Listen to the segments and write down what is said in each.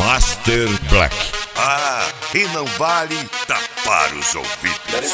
Master Black. Ah, e não vale tapar os ouvidos.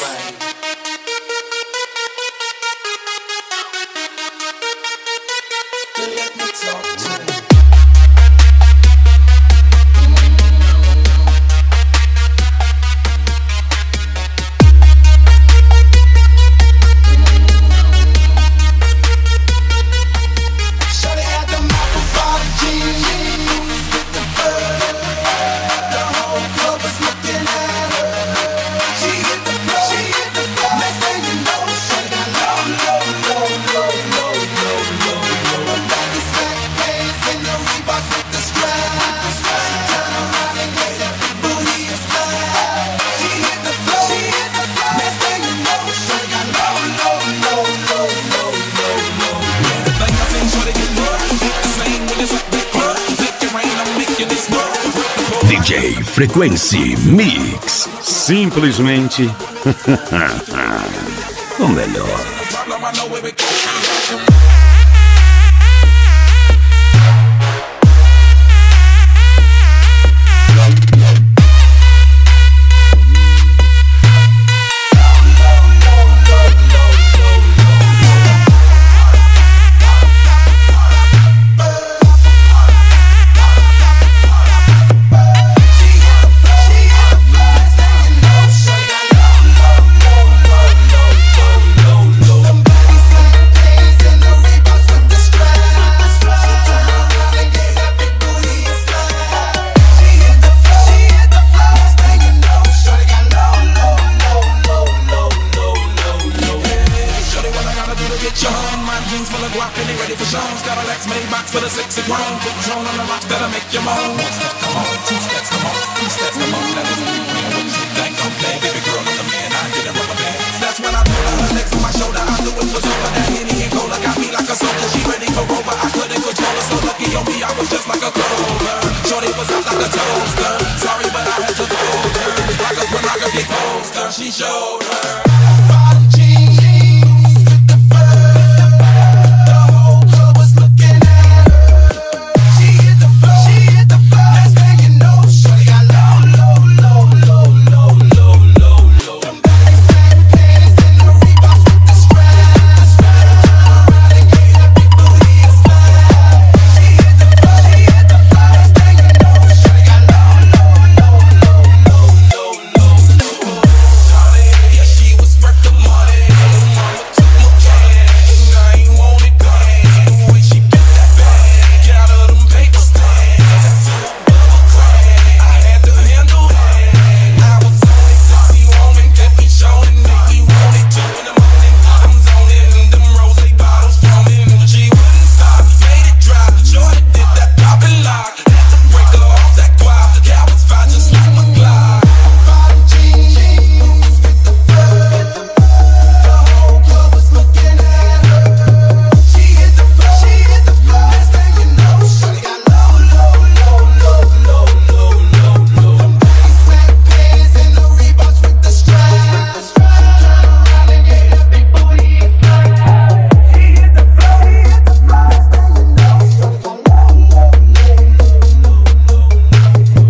DJ Frequency Mix. Simplesmente o melhor. For the sexy grown, put drone on the rocks that'll make you moan. One step, come on, two steps, come on, three steps, come on. That is what we bring. What you think? Okay, baby girl, I'm the man. I did a rubber band. That's when I told her her legs on my shoulder. I knew it was over. That Henny and Cola got me like a soldier. She ready for Rover. I couldn't control her. So lucky on me, I was just like a clover. Shorty was out like a toaster. Sorry, but I had to fold her like a pornography poster. She showed her.